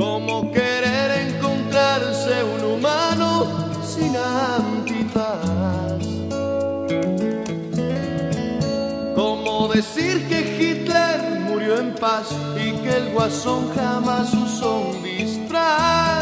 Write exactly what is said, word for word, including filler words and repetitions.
Como querer encontrarse un humano sin antifaz. Como decir que Hitler murió en paz y que el Guasón jamás usó un disfraz.